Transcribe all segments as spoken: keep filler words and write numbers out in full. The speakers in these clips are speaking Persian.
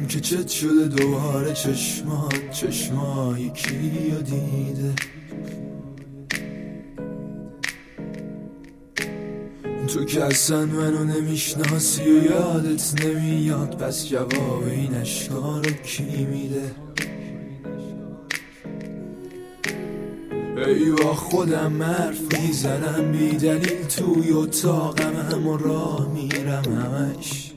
نمیدونم که چت شده دوباره چشمات چشمای کیو دیده. تو که اصلا منو نمیشناسی و یادت نمیاد، پس جواب این اشکا رو کی میده؟ ای با خودم حرف میزنم بی دلیل توی اتاقم، همه راه میرم همش.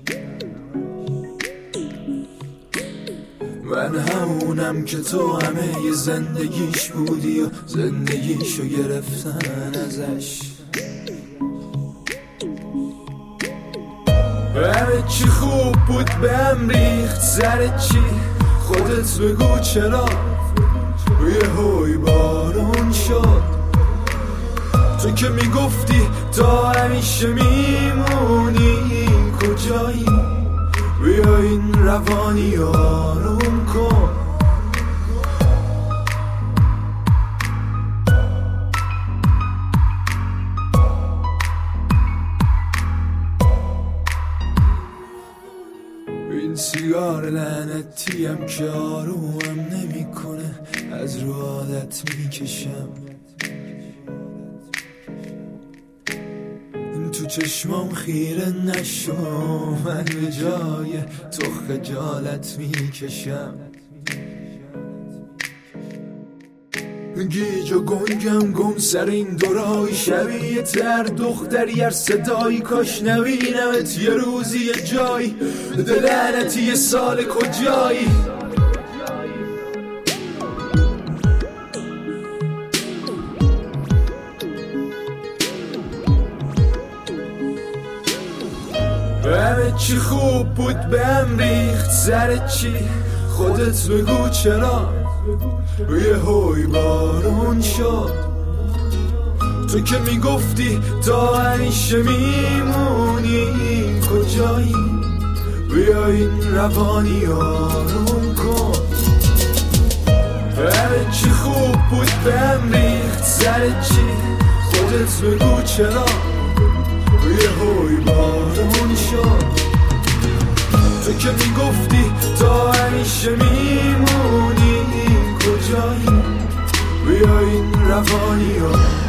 من همونم که تو همه ی زندگیش بودی و زندگیشو گرفتن ازش. همه چی خوب بود به هم ریخت سر چی؟ خودت بگو چرا یه هوی بارون شد؟ تو که میگفتی تا همیشه میمونی، کجایی؟ بیا این روانی آروم کن. این سیگار لعنتیم که آرومم نمی کنه، از رو عادت می کشم. تو چشمام خیره نشو، من به جای تو خجالت می کشم. گیج و گنگم گم سر این دورای شبیه تر دختری هر صدایی، کاش نبینمت یه روزی یه جایی. دلعنتی یه سال کجایی؟ همه چی خوب بود به هم ریخت سر چی؟ خودت بگو چرا یه هوی بارون شد؟ تو که میگفتی تا همیشه میمونی، کجایی؟ بیا این روانی آروم کن. همه چی خوب بود به هم ریخت سر چی؟ خودت بگو چرا یه هوی بارون شد؟ تو که میگفتی تا همیشه میمونی، کجایی؟ بیا این روانی ها